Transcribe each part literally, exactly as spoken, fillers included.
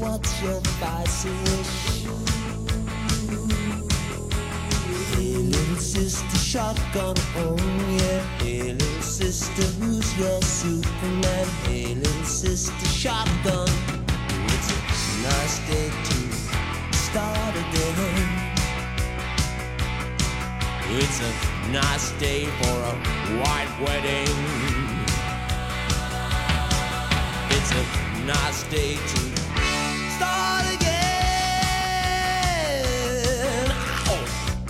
what's your vice wish? Hey little sister shotgun, oh yeah. Hey little sister, who's your Superman? Hey little sister shotgun. It's a nice day to start again. It's a nice day for a white wedding. It's a nice day to start again. Ow.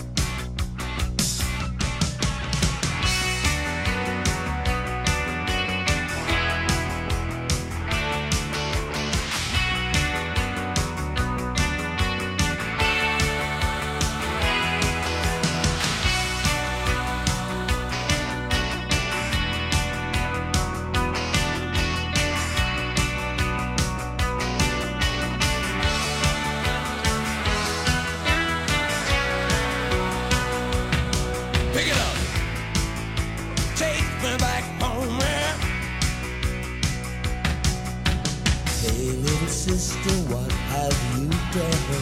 Sister, what have you done?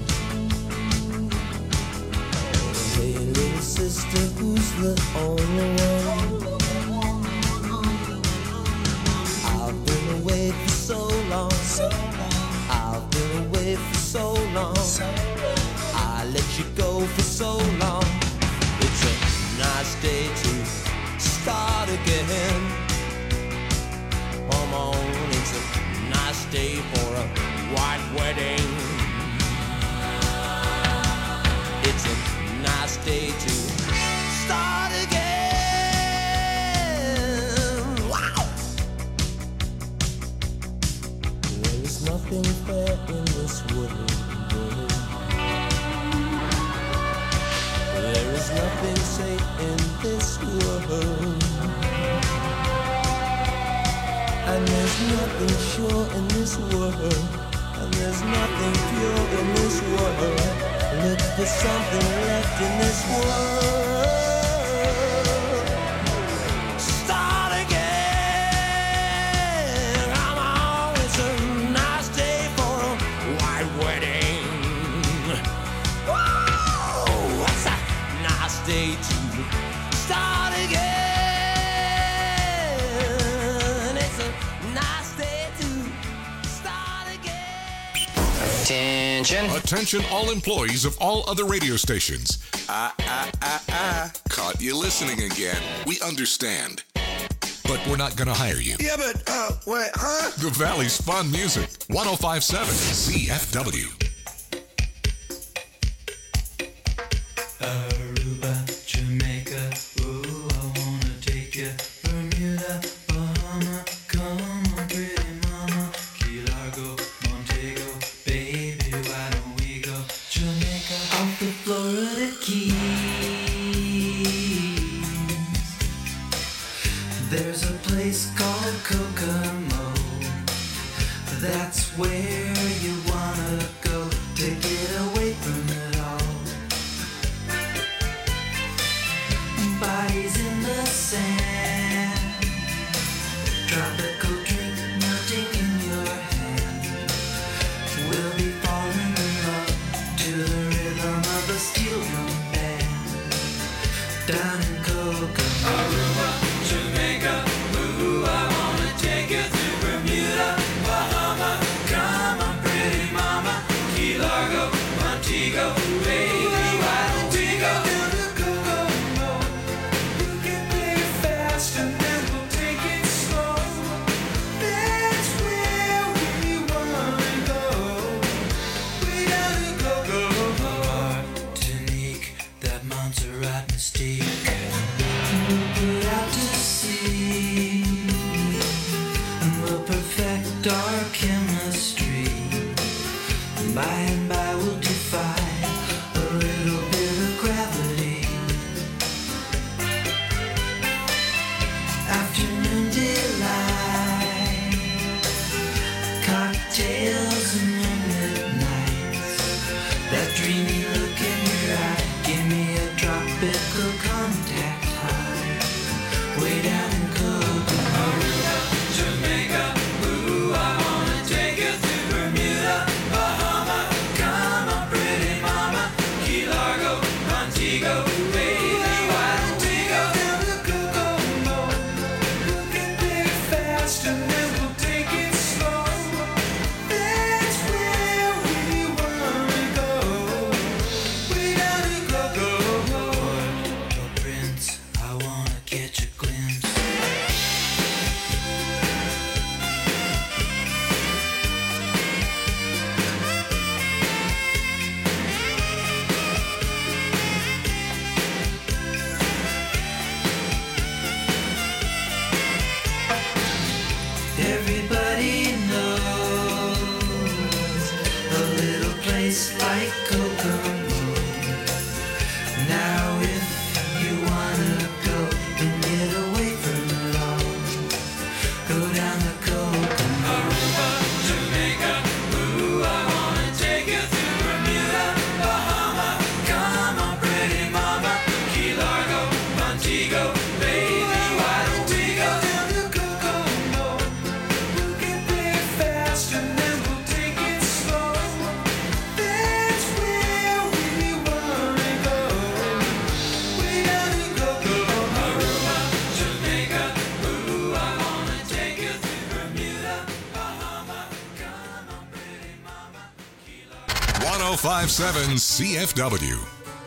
Hey little sister, who's the only one? I've been away for so long. I've been away for so long. I let you go for so long. It's a nice day to start again. Come on, it's a nice day for a white wedding. It's a nice day to start again. Wow! There is nothing fair in this world. There is nothing safe in this world. And there's nothing sure in this world. And there's nothing pure in this world. Look for something left in this world. Start again. Come on, it's a nice day for a white wedding. Whoa, it's a nice day to start again. Attention. Attention all employees of all other radio stations. Ah, ah, ah, ah. Caught you listening again. We understand. But we're not going to hire you. Yeah, but, uh, what, huh? The Valley's fun music. one oh five point seven C F W. Aruba, Jamaica, ooh, I wanna take you. Bermuda, Bahama, come on, pretty mama. Key Largo, Montego, baby, why don't we go? Jamaica, off the Florida Keys. There's a place called Kokomo. That's where you wanna go to get away from it all. Bodies in the sand, tropical drink melting in your hand. We'll be falling in love to the rhythm of a steel drum band. Down in Kokomo, Aruba, Jamaica, ooh, I wanna take you to Bermuda, Bahama. Come on, pretty mama, Key Largo. oh five seven C F W.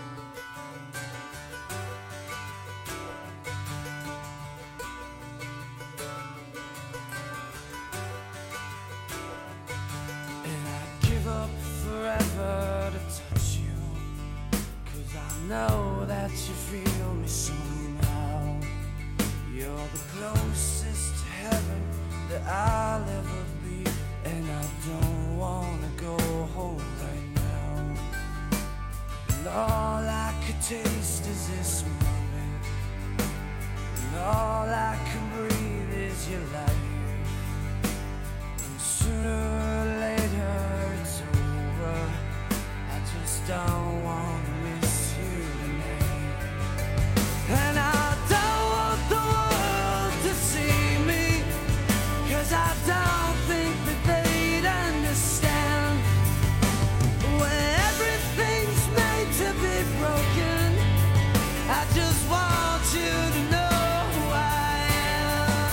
And I'd give up forever to touch you, 'cause I know that you feel me somehow. You're the closest to heaven that I'll ever be, and I don't wanna go home right now. And all I could taste is this moment, and all I can breathe is your life. And sooner or later it's over. I just don't wanna miss you tonight. And I don't want the world to see me, 'cause I don't think that they'd understand. When everything's made to be broken, I just want you to know who I am.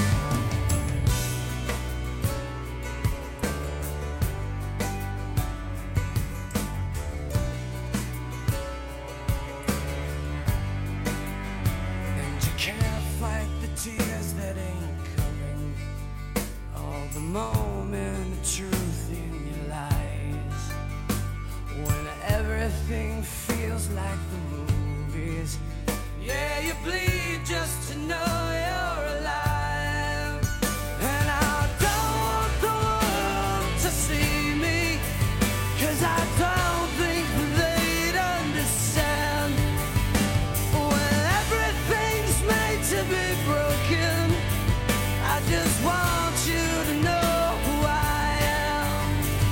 And you can't fight the tears that ain't coming, all the moment of truth in your lies. When everything feels like the movies, yeah, you bleed just to know you're alive. And I don't want the world to see me, 'cause I don't think they'd understand. When everything's made to be broken, I just want you to know who I am.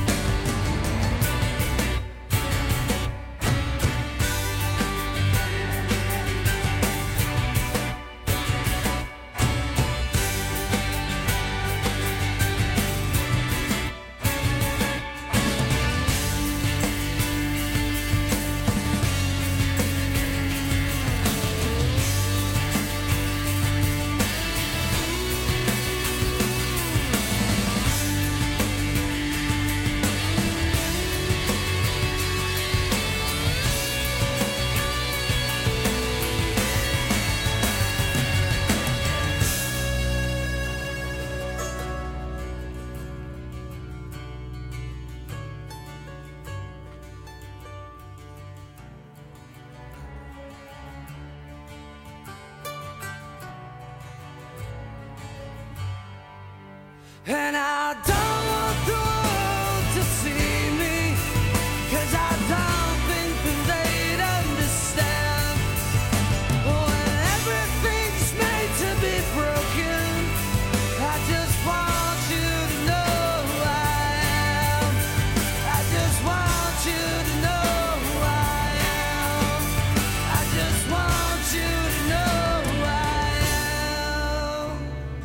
And I don't want the world to see me, 'cause I don't think that they'd understand. When everything's made to be broken, I just want you to know who I am. I just want you to know who I am. I just want you to know who I am.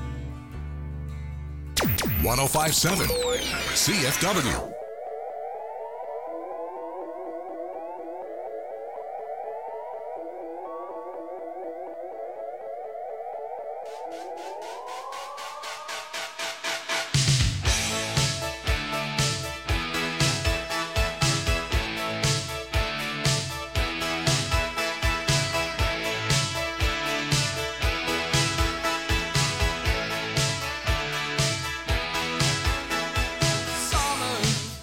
one oh five seven C F W. Summer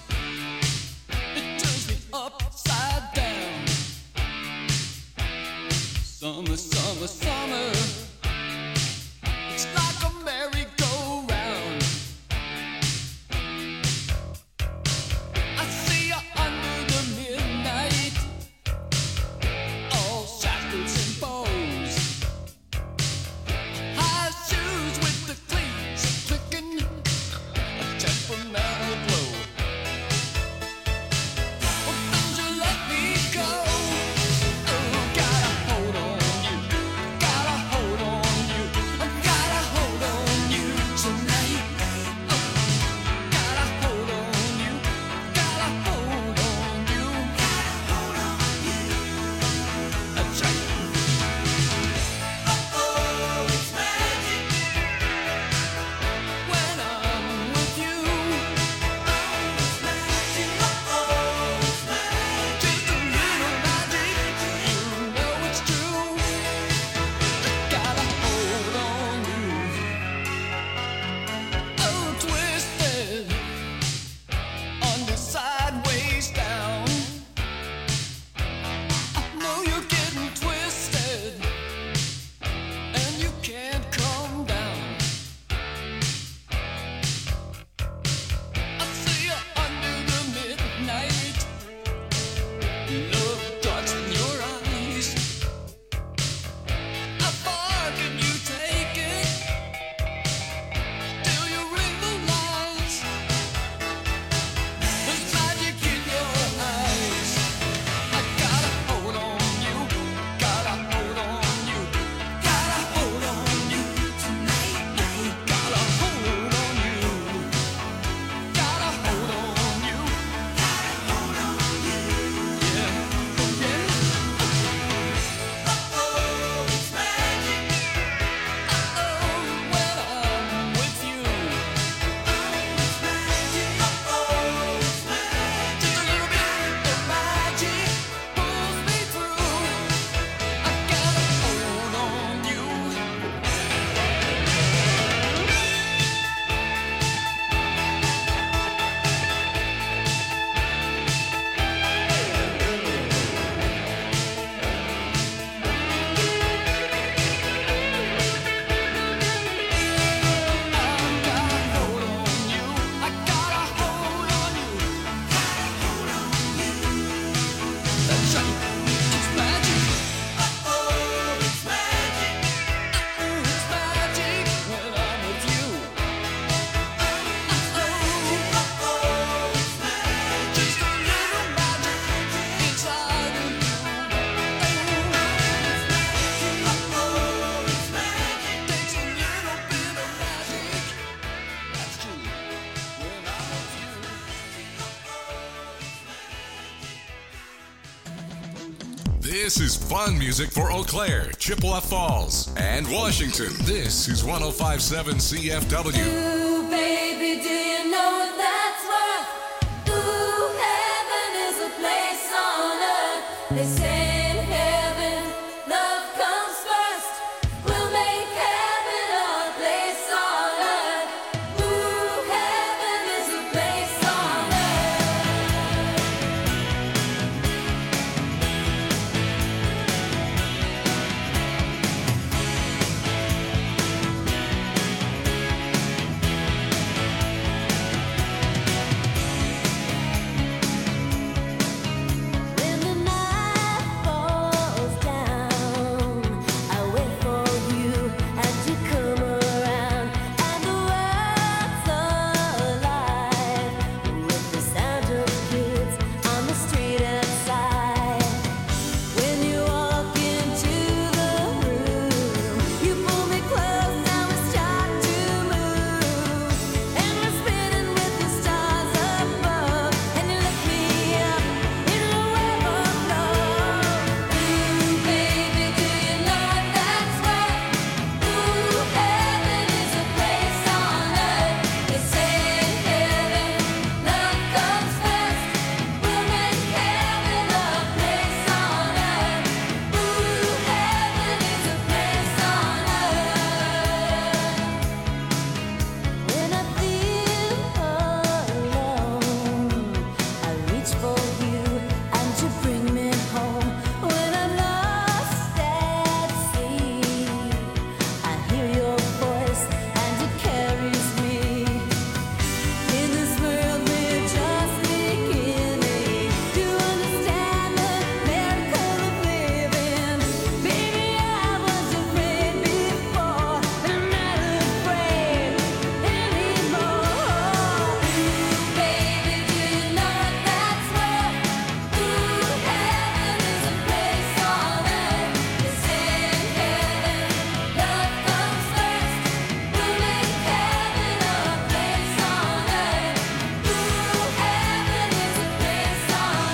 This is fun music for Eau Claire, Chippewa Falls, and Washington. This is one oh five point seven C F W. Ooh, baby, do you know what that's worth? Ooh, heaven is a place on earth. They say in heaven, love comes first. We'll make heaven a place on earth. Ooh, heaven is a place on earth. When the night falls down, I wait for you and you come around, and the world's alive with the sound of kids on the street outside. When you walk into the room, you pull me close and we start to move, and we're spinning with the stars above, and you lift me up in a web of love. Ooh, baby, do you know what that's worth? Ooh, heaven is a place on earth. They say in heaven, love comes first. We'll make heaven a place on earth. Ooh, heaven is a place on earth. When I feel alone, I reach for you and you bring me home. When I'm lost at sea, I hear your voice and it carries me. In this world we're just beginning to understand the miracle of living. Baby, I was afraid before, but I'm not afraid anymore. Ooh, baby, do you know what that's worth? Ooh, heaven is a place on earth. They say in heaven, love comes first. We'll make heaven a place on earth. Ooh, heaven is a place on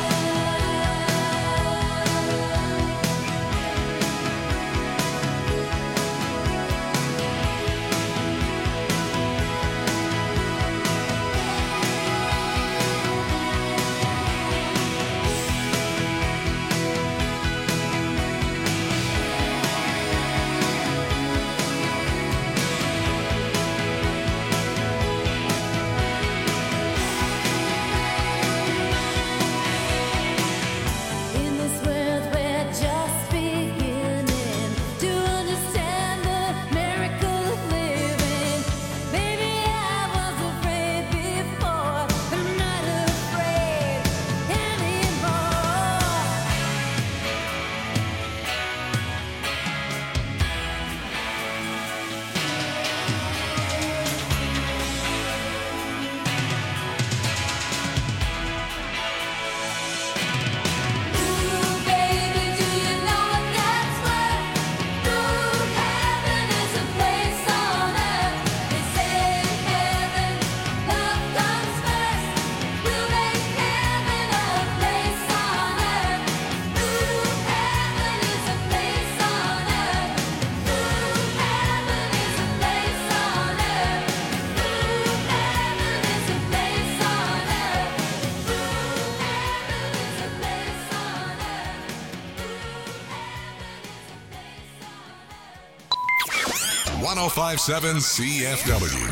In this world we're just beginning to understand the miracle of living. Baby, I was afraid before, but I'm not afraid anymore. Ooh, baby, do you know what that's worth? Ooh, heaven is a place on earth. They say in heaven, love comes first. We'll make heaven a place on earth. Ooh, heaven is a place on earth. Ooh, heaven is a place on earth. Ooh, heaven is a place on earth. Ooh, heaven is a place on earth. one oh five point seven C F W.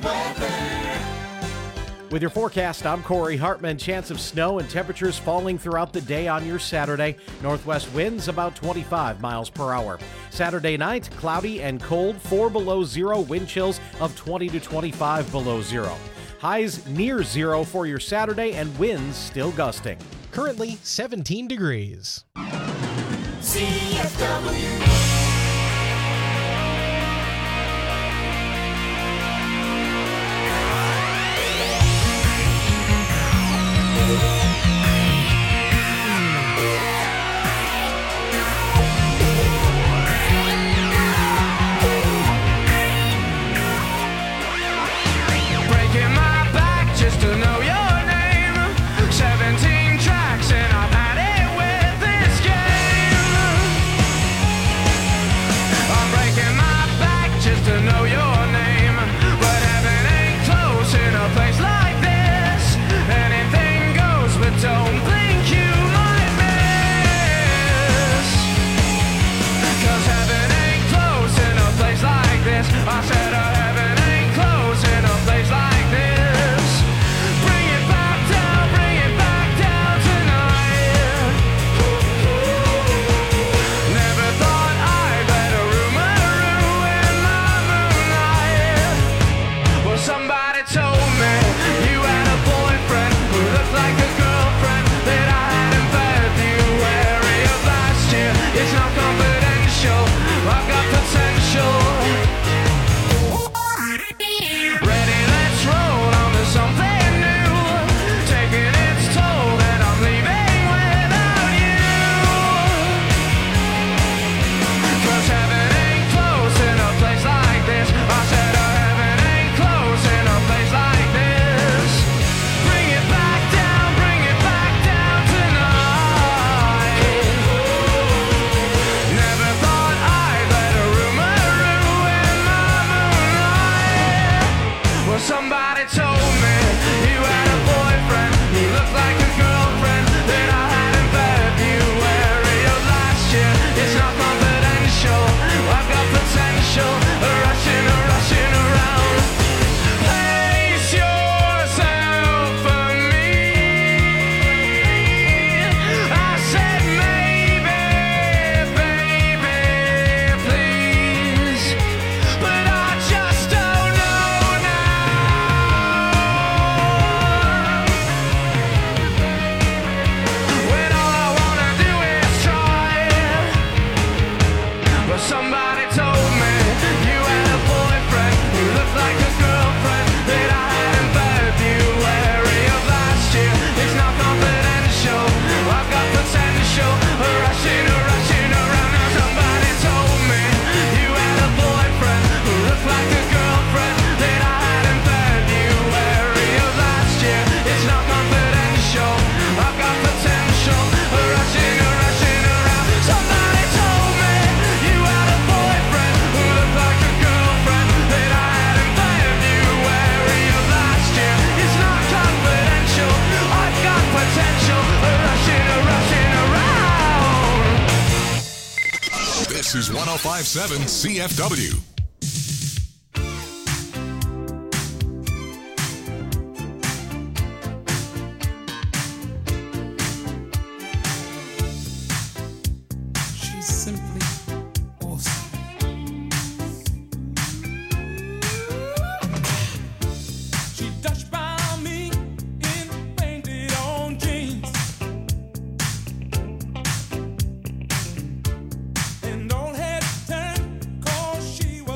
With your forecast, I'm Corey Hartman. Chance of snow and temperatures falling throughout the day on your Saturday. Northwest winds about twenty-five miles per hour. Saturday night, cloudy and cold, four below zero, wind chills of twenty to twenty-five below zero. Highs near zero for your Saturday and winds still gusting. Currently seventeen degrees. C F W. Breaking my back just to know your name. seventeen tracks and I've had it with this game. I'm breaking my back just to know your name. But heaven ain't close in a place like this. Anything goes, but don't think you might miss. Cause heaven ain't close in a place like this. I said uh, heaven ain't close in a place like this. Bring it back down, bring it back down tonight. Never thought I'd let a rumor ruin my moonlight. Well, somebody told me you had a boyfriend who looked like a girlfriend that I had in February of last year. It's not confidential, I've got potential. Ready, let's roll on to something new. Taking its toll and I'm leaving without you. Cause heaven ain't close in a place like this. I said uh, heaven ain't close in a place like this. Bring it back down, bring it back down tonight. Never thought I'd let a rumor ruin my moonlight. Well, somebody told me you had a boyfriend who looked like a girlfriend that I had in February of last year. It's not confidential, I've got potential. Rushing, rushing around. Place yourself for me. I said maybe, baby, please. But I just don't know now. When all I wanna do is try. Well, somebody told me you had a boyfriend who looked like a girlfriend that I had in February of last year. It's not confidential, I've got potential. Rushing, rushing around. Now somebody told me you had a boyfriend who looked like a girlfriend that I had in February of last year. It's not confidential, I've got potential. Rushing, rushing around. Somebody told me you had a boyfriend who looked like a girlfriend that I had in February of last year. It's not confidential, I've got potential. Rushing, rushing around. This is one oh five point seven C F W. She's simply awesome. She touched by me in painted on jeans. And don't hesitate, 'cause she was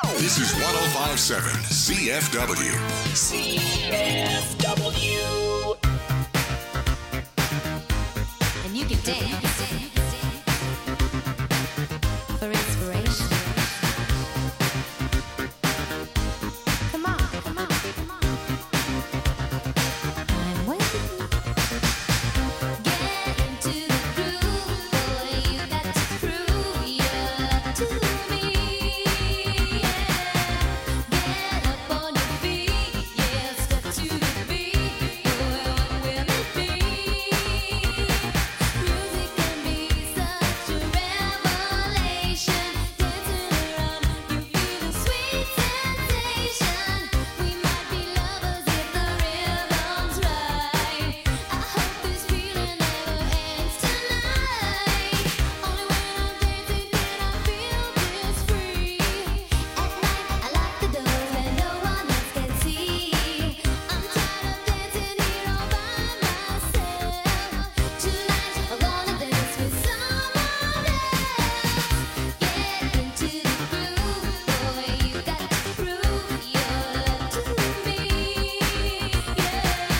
This is one oh five point seven C F W. C F W. And you can dance for inspiration. Come on, come on, come on. I'm waiting. Get into the groove, boy. You got to prove your love to me. Get up on your feet, yeah. Step to the beat, boy. What will it be? Music can be such a revelation. Dancing around, you feel the sweet sensation. We might be lovers if the rhythm's right. I hope this feeling never ends tonight. Only when I'm dancing can I feel this free. At night I lock the doors where no one else can see. I'm tired of dancing here all by myself. Tonight I wanna dance with someone else. Get into the groove, boy. You got to prove your love to me. Yeah,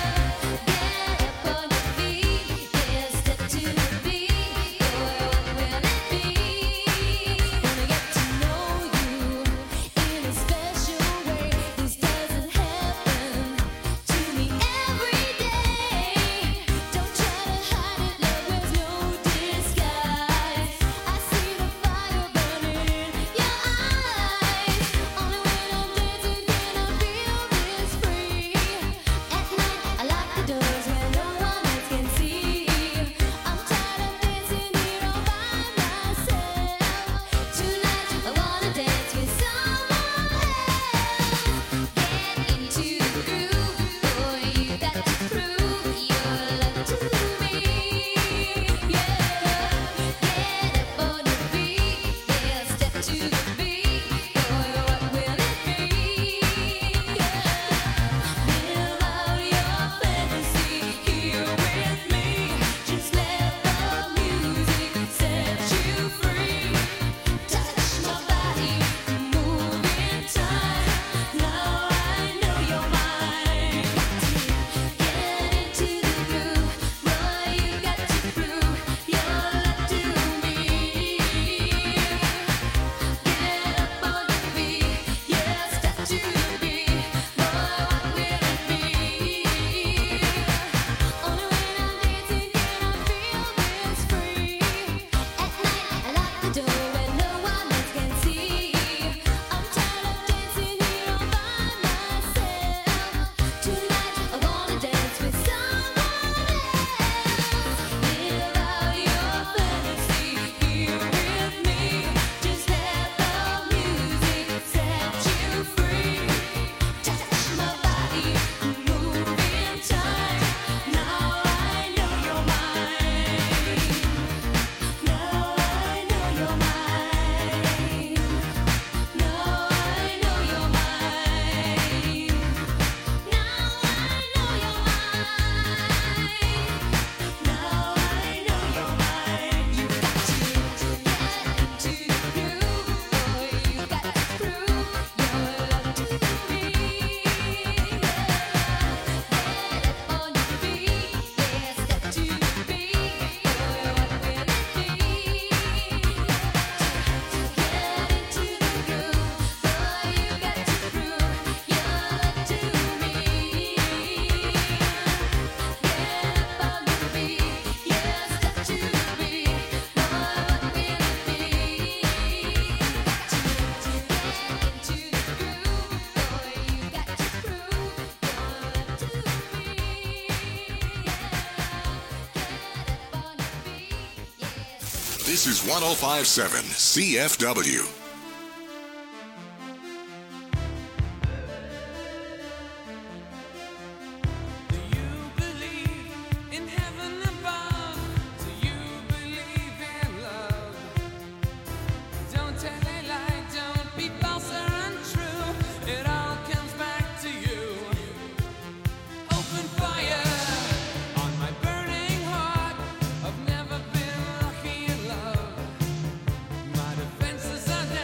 get up on your feet, yeah. Step to the beat, boy. What will it be? Wanna get to know you in a special way. This doesn't happen to me every day. Don't try to hide it, love. There's no disguise. I see the fire burning in your eyes. Only when I'm dancing can I feel this free. At night I lock the doors where no one else can see. I'm tired of dancing here all by myself. Tonight I wanna dance with someone else. Get into the groove, boy. You got to prove your love to me. Yeah, get up on your feet, yeah. Step to the beat, boy. What will it be? Yeah, live out your fantasy here with me. Just let the music set you free. Touch my body, move in time. Now I know you're mine. Get into the groove, boy. You got to prove your love to me. Get up on your feet, yeah. Step to the beat, boy. What will it be? Only when I'm dancing can I feel this free. At night I lock the door where no one else can see. I'm tired of dancing here all by myself. Tonight I wanna dance with someone else. Live out your fantasy here with me. Just let the music set you free. Touch my body, move in time. Now I know you're mine. Now I know you're mine. Now I know you're mine. Now I know you're mine. Now I know you're mine. You got to get into the groove, boy. You got to prove your love to me. Get up on your feet, yeah. Step to the beat, boy. What will it be? Get into the groove, boy. You got to prove your love to me. Get up on your feet, yeah. Step to the beat, boy. What will it be? Get into the groove, boy. You got to prove your love to me. Get up on your feet, yeah. This is one oh five point seven C F W. Do you believe in heaven above? Do you believe in love? Don't tell a lie, don't be false or untrue. It all comes back to you. Open fire on my burning heart. I've never been lucky in love. My defenses are down.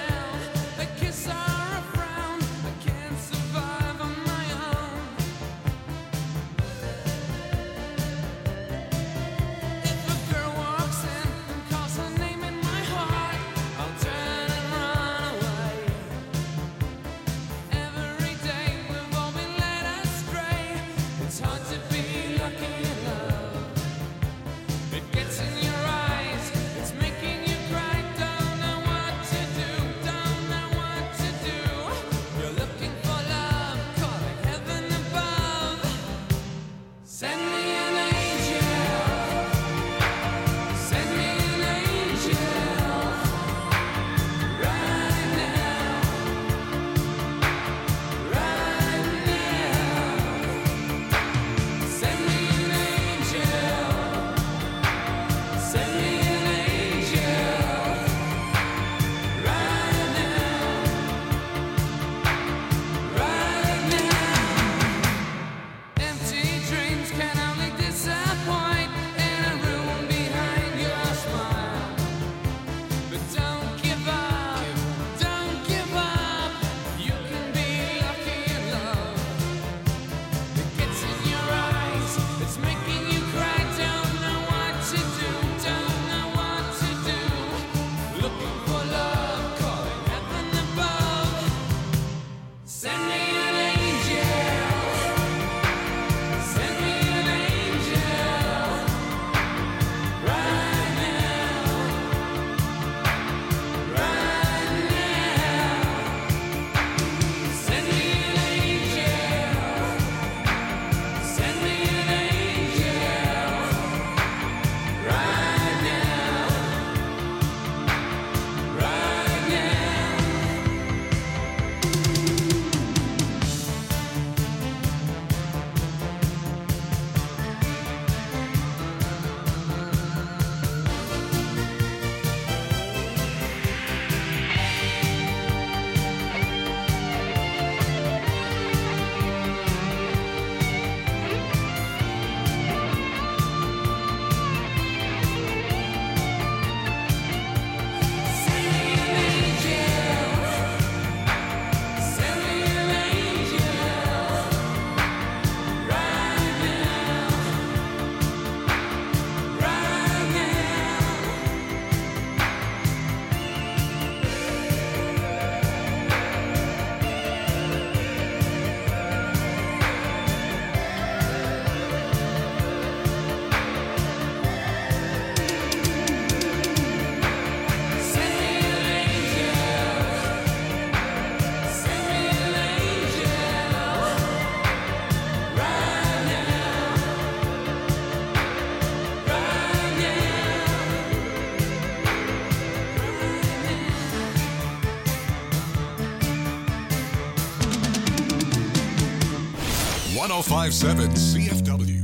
one oh five point seven C F W.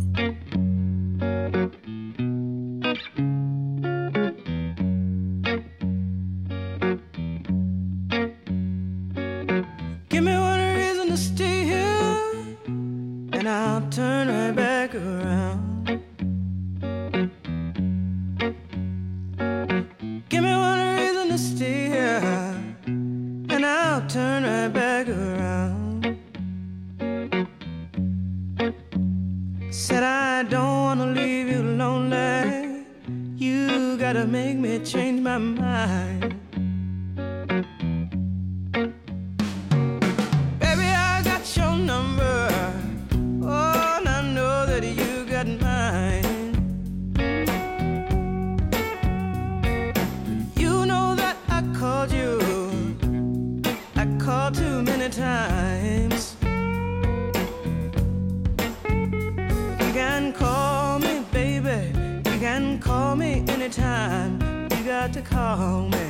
Give me one reason to stay here, and I'll turn right back around. Give me one reason to stay here, and I'll turn right back around. Said I don't wanna leave you lonely. You gotta make me change my mind. Baby, I got your number. Oh, and I know that you got mine. You know that I called you. I called too many times. You can call me, baby. You can call me anytime. You got to call me.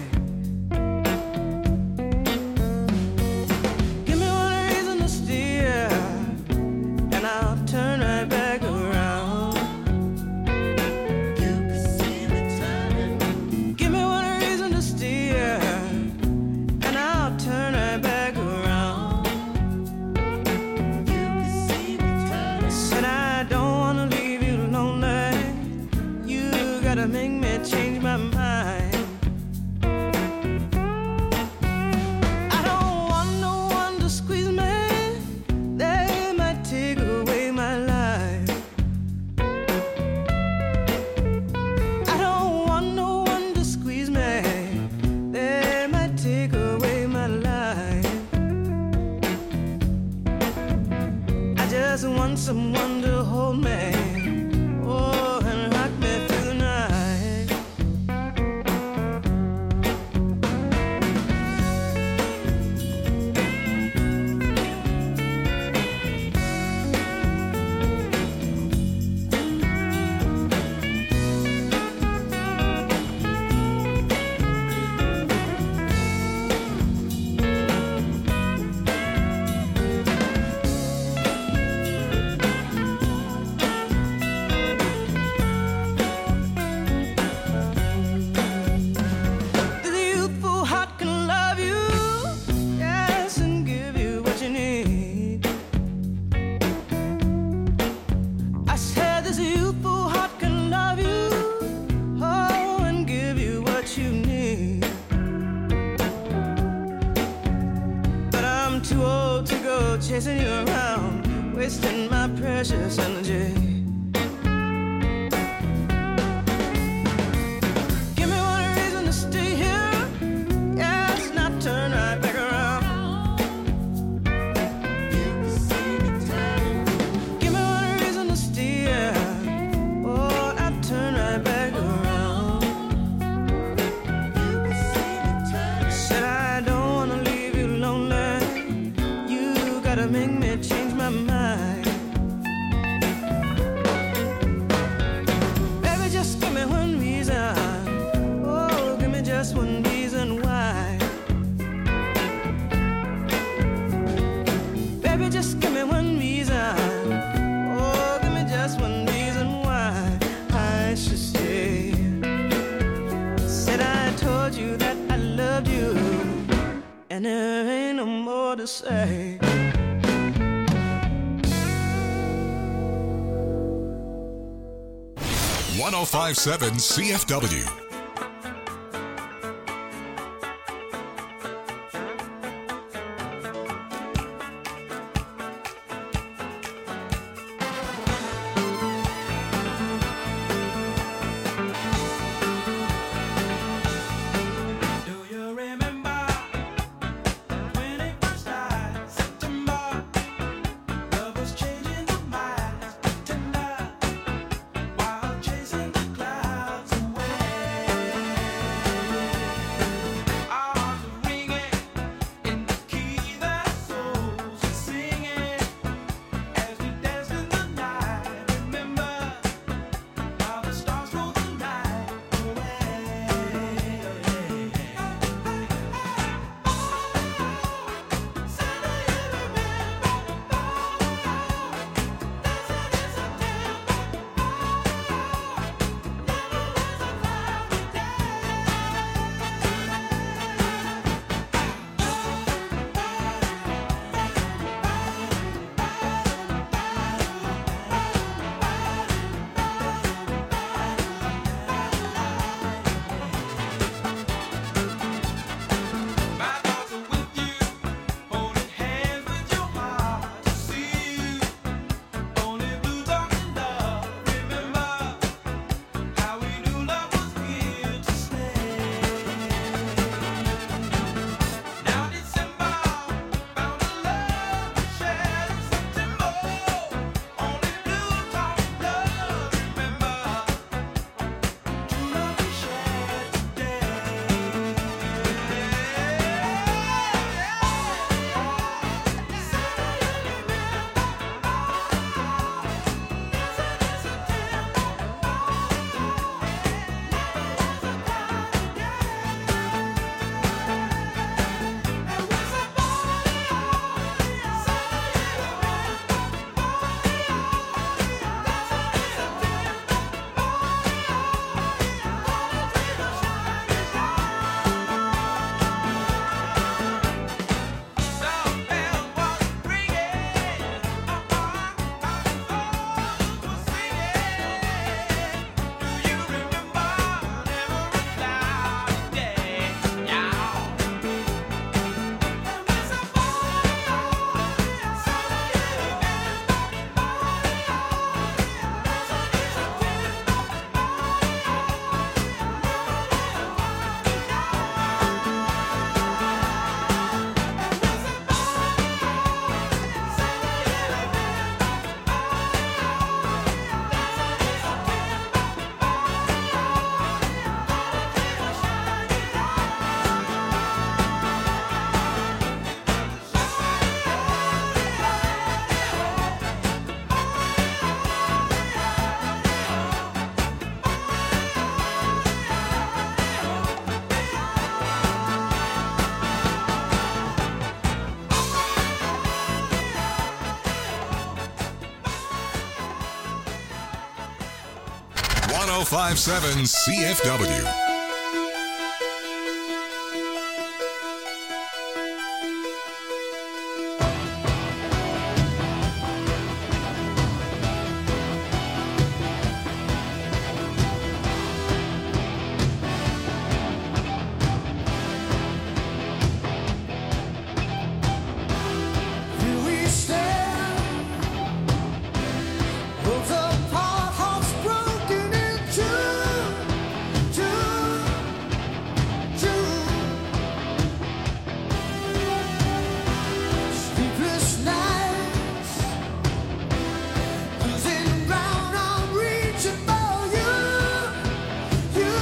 Give me one reason to steer, and I'll turn right back around. You can see me turning. Give me one reason to steer, and I'll turn right back around. You can see me turning. Said I don't wanna leave you lonely. You gotta make me change my mind. I don't want no one to squeeze me. They might take away my life. I don't want no one to squeeze me. They might take away my life. I just want someone to hold me. Oh, and rock me through the night. The youthful heart can love you, yes, and give you what you need. I said this youthful heart can love you, oh, and give you what you need. But I'm too old to go chasing you around, wasting my precious energy. Give me one reason to stay here, yes, not turn right back around. Give me one reason to stay here, oh, not turn right back around. Said I don't wanna leave you lonely. You gotta make me change my mind. Baby, just give me one reason. Oh, give me just one reason why. Baby, just give me one reason. Oh, give me just one reason why I should stay. Said I told you that I loved you, and there ain't no more to say. one oh five point seven C F W. Do you remember when it first started? September, love was changing the minds, tender, while chasing the clouds away. oh five seven C F W. Here we stand, worlds apart, hearts broken in two, two, two. Sleepless nights, losing ground, I'm reaching for you, you,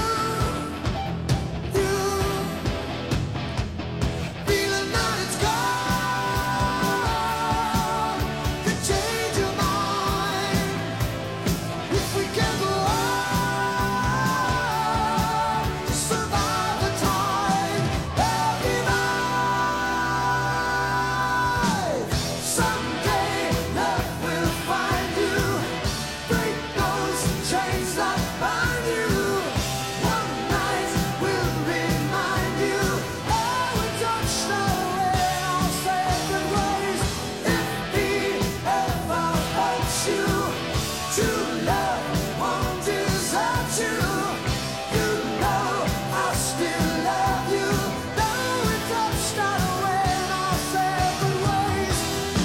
you. Feeling that it's gone could change your mind if we can go on to survive the time. Every night, someday love will find you. Break those chains that bind you. One night will remind you. Oh, we touched away our sacred ways. If he ever hurts you, true love won't desert you. You know I still love you. Though we touched away our sacred ways.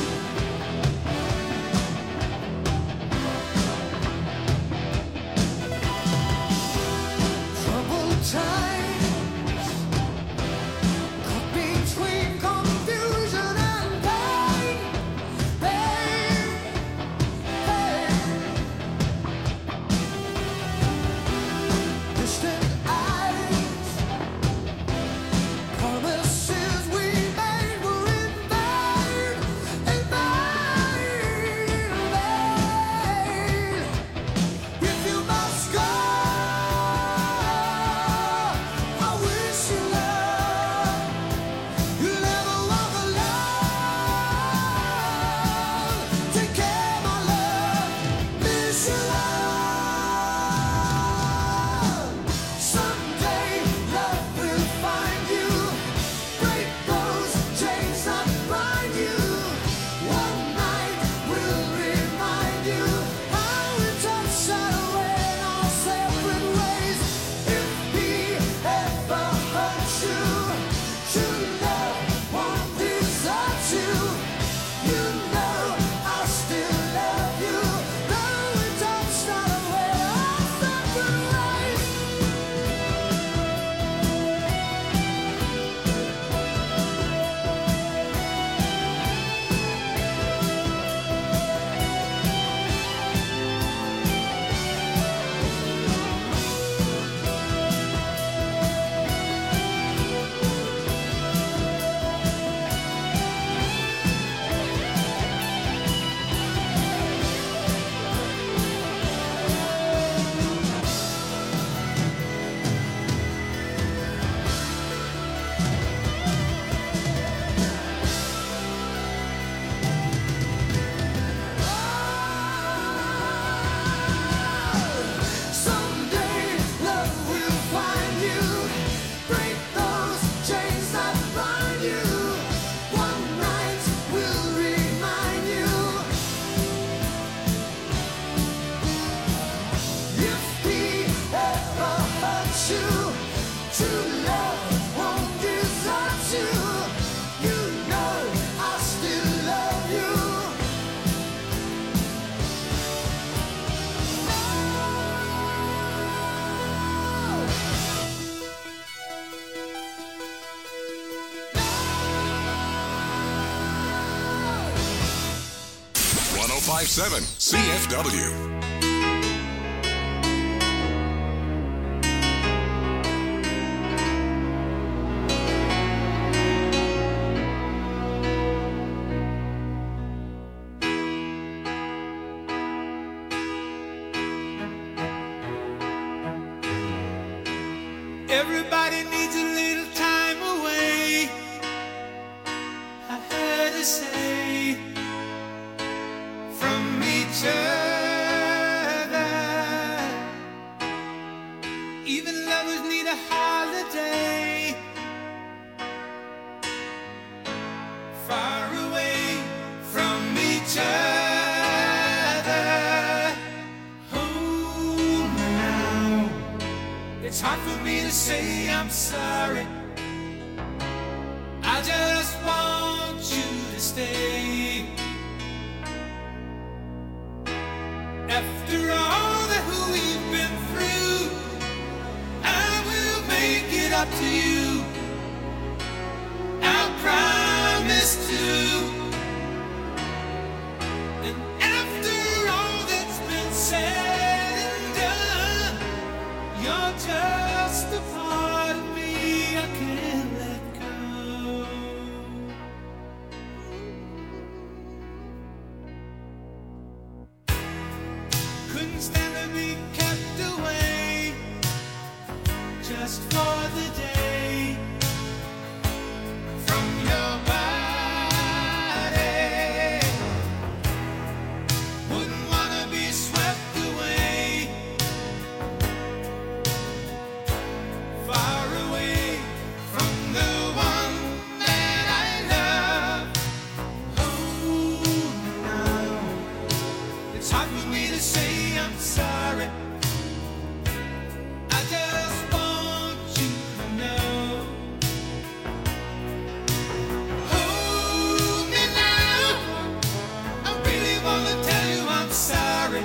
Troubled times, caught between confusion and pain, pain, pain. Distant eyes, promises we made were in vain, in vain, in vain. If you must go, I wish you luck. You'll never walk alone. Take care, my love. Miss you, love. Someday love will find you. Break those chains that bind you. One night will remind you how we touched away in our separate ways. If he ever hurts you, true love won't desert you. You know I still love you. Though we touched away our separate ways. Someday love will find you. Break those chains that bind you. One night will remind you. If he ever hurts you, true love won't desert you. You know I still love you. one oh five seven C F W. Everybody needs a little time away. I heard her say from each other. day, far away from each other. Hold me now. It's hard for me to say I'm sorry. I just want you to stay. After all that we've been through, I will make it up to you. I promise to. And after all that's been said and done, you're just a part of me I can't let go. Couldn't stand to be kept away just for the day from your body. Wouldn't wanna be swept away, far away from the one that I love. Oh, now it's hard for me to say I'm sorry. I just want you to know. Hold me now. I really wanna tell you I'm sorry.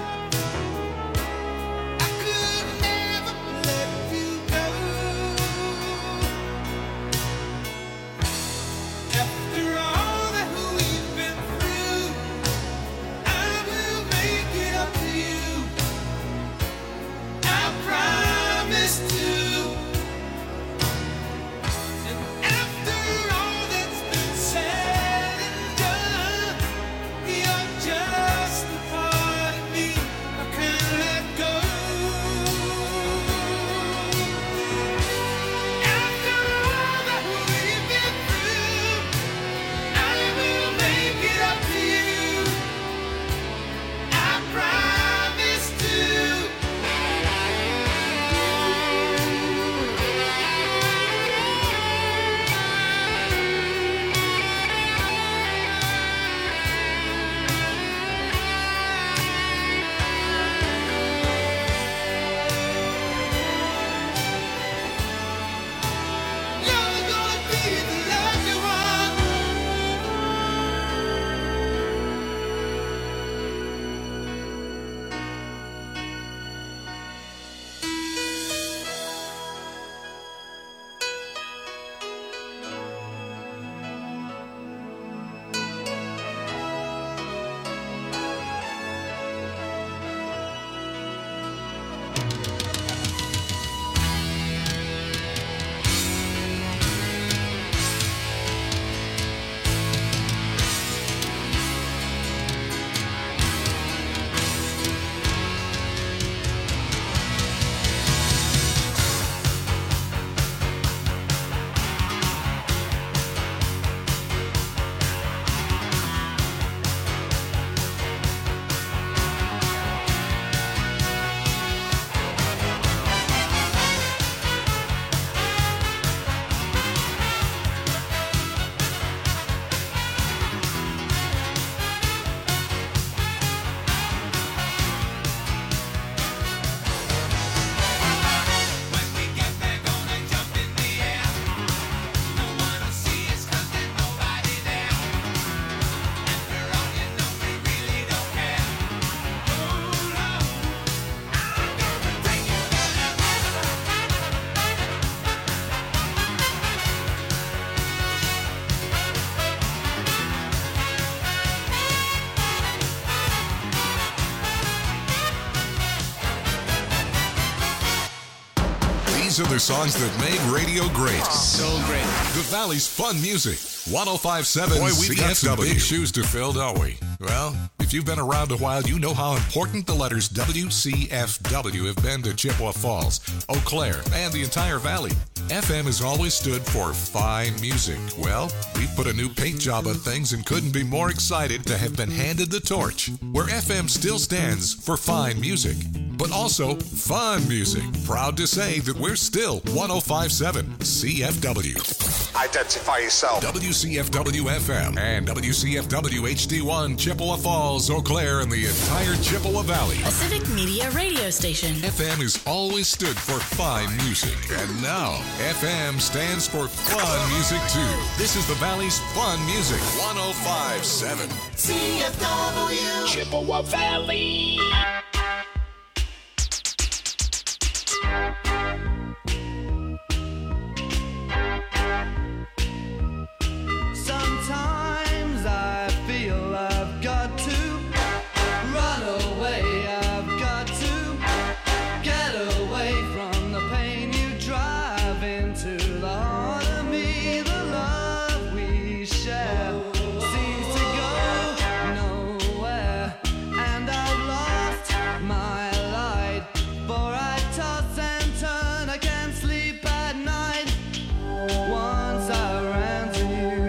I could never let you go. After all that we've been through, I will make it up to you. I promise to. And after all that's been said and done, you're just a part of me I can't let go. After all that we've been through, I will make it up to you. I promise to. You're gonna be the lucky one. When we get there, gonna jump in the air. No one will see us 'cause there's nobody there. After all, you know we really don't care. Oh no, I'm gonna take you there. These are the songs that made radio great. So great. The Valley's fun music. one oh five point seven Boy, we've got some C F W. big shoes to fill, don't we? Well, if you've been around a while, you know how important the letters W C F W have been to Chippewa Falls, Eau Claire, and the entire valley. F M has always stood for fine music. Well, we've put a new paint job on things and couldn't be more excited to have been handed the torch, where F M still stands for fine music. but also fun music. Proud to say that we're still one oh five point seven C F W. Identify yourself. W C F W F M and W C F W H D one, Chippewa Falls, Eau Claire, and the entire Chippewa Valley. A Civic Media radio station. F M has always stood for fine music, and now F M stands for fun music too. This is the Valley's fun music, one oh five point seven C F W Chippewa Valley. Sometimes I feel I've got to run away. I've got to get away from the pain you drive into the heart of me. The love we share seems to go nowhere, and I've lost my light. For I toss and turn, I can't sleep at night. Once I ran to you,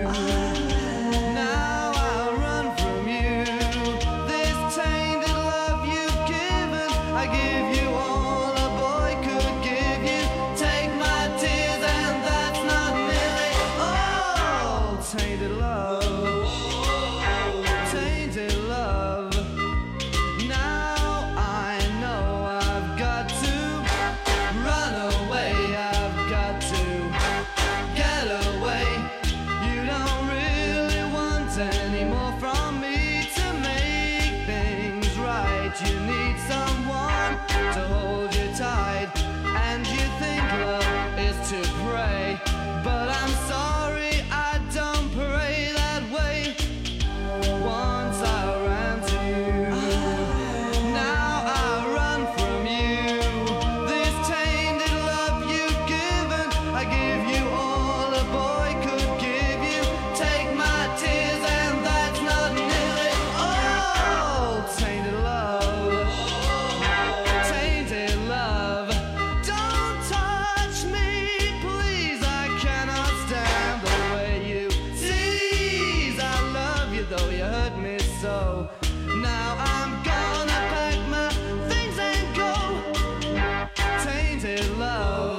now I run from you. This tainted love you've given, I give you all a boy could give you. Take my tears and that's not nearly all. Tainted love, tainted love. Now I know I've got to run away. I've got to get away. You don't really want any more from me to make things right. You need someone to hold you tight, and you think love is to pray. But I'm sorry, I don't pray that way. Once I ran to you, now I run from you. This tainted love you've given, I give you all a boy could give you. Take my tears and that's not nearly all. Tainted love, tainted love. Don't touch me, please. I cannot stand the way you tease. I love you though you hurt me so. Now I'm gonna pack my things and go. Tainted love,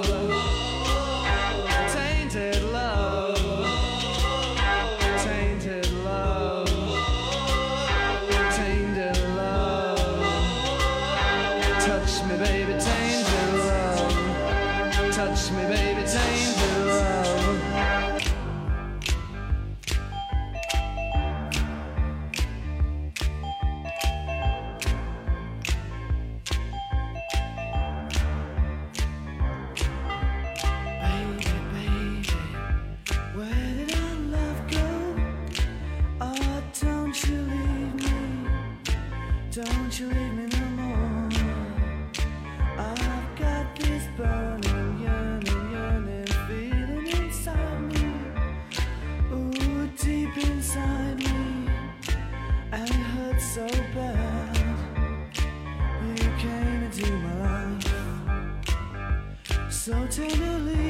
tainted love, tainted love, tainted love. Touch me, baby, tainted love. Touch me, baby, tainted love. Baby, baby, where did our love go? Oh, don't you leave me, don't you leave me no more. I've got this burning, yearning, yearning feeling inside me. Ooh, deep inside me, and it hurts so bad. You came into my life so tenderly.